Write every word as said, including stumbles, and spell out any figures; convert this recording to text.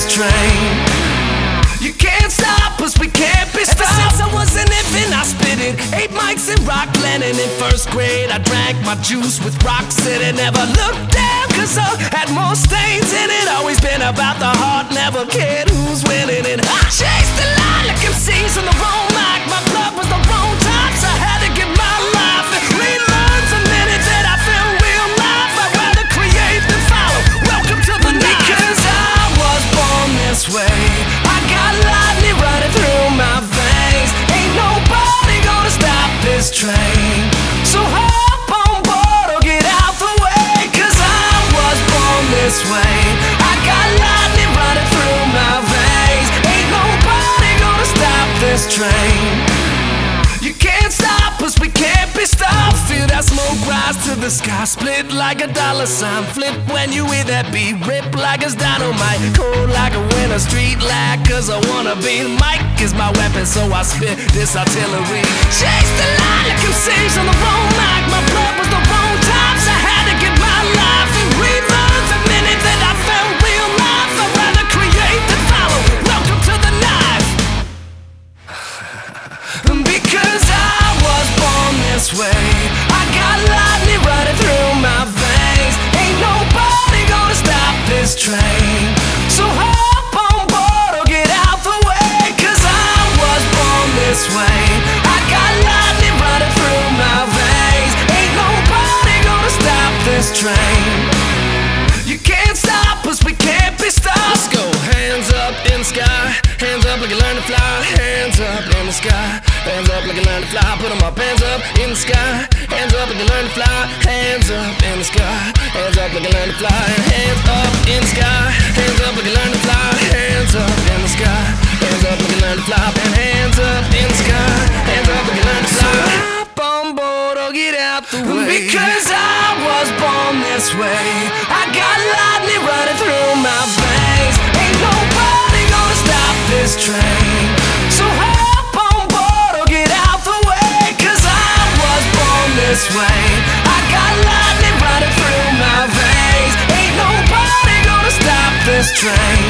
train. You can't stop us, we can't be stopped. Ever since I was an infant, I spit it. Eight mics in Rockland, and in first grade I drank my juice with Roxette. Never looked down, cause I had more stains in it. Always been about the heart, never cared who's winning it. I chased the line like M Cs on the wrong mic. My blood was the wrong type, so I had to give my life and relearn the minute that I feel real life. I'd rather create than follow. Welcome to the night. Because I was born this way, I got lightning running through my veins. Ain't nobody gonna stop this train. So hop on board or get out the way. Cause I was born this way, I got lightning running through my veins. Ain't nobody gonna stop this train. You can't stop us, we can't be stopped. Feel that smoke rise to the sky, split like a dollar sign. Flip when you hear that beat, rip like it's dynamite. Cold like a winter street light, cause I wanna be. Mic is my weapon, so I spit this artillery. Chase the line like M Cs on the wrong mic. My blood was the wrong type, so I had to give my life and relearn the minute that I felt real life. I'd rather create than follow. Welcome to the knife. Because I was born this way, I got lightning running through my veins. Ain't nobody gonna stop this train. So hop on board or get out the way. Cause I was born this way, I got lightning running through my veins. Ain't nobody gonna stop this train. You can't stop us, we can't be stopped. Let's go. Hands up in the sky, hands up like you learn to fly. Hands up in the sky, hands up like you learn to fly. Put them up, hands up in the sky, hands up like you learn to fly. Hands up in the sky, hands up like you learn to fly. Hands up in the sky, hands up like you learn to fly. Hands up in the sky, hands up like you learn to fly. And hands up in the sky, hands up like you learn to fly. Hop on board or get out the way. Because I was born this way, I got lightning running through my veins. Ain't nobody gonna stop this train. So hop on board or get out the way. Cause I was born this way, I got lightning running through my veins. Ain't nobody gonna stop this train.